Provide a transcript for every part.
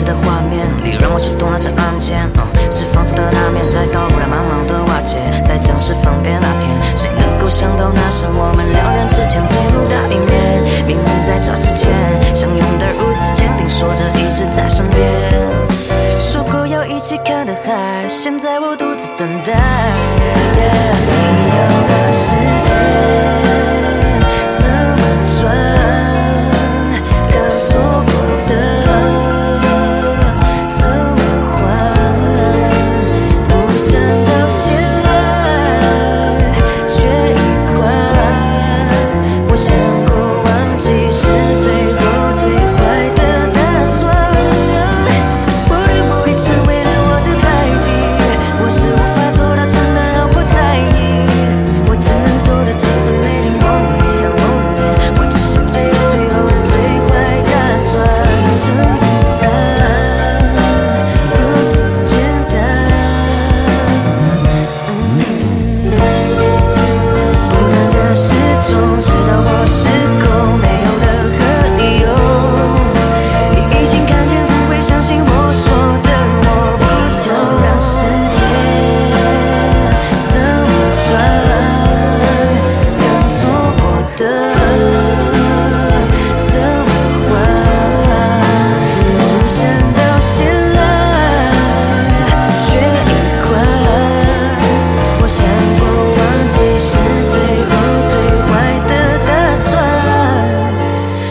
此的画面里，让我触动了这按键。是放肆的那面，再倒过来慢慢的瓦解。在将士分别那天，谁能够想到那是我们两人之间最后的一面？明明在这之前相拥得如此坚定，说着一直在身边，说过要一起看的海，现在我独自等待。你要的世界怎么转？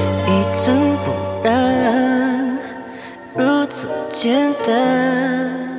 不然，如此简单。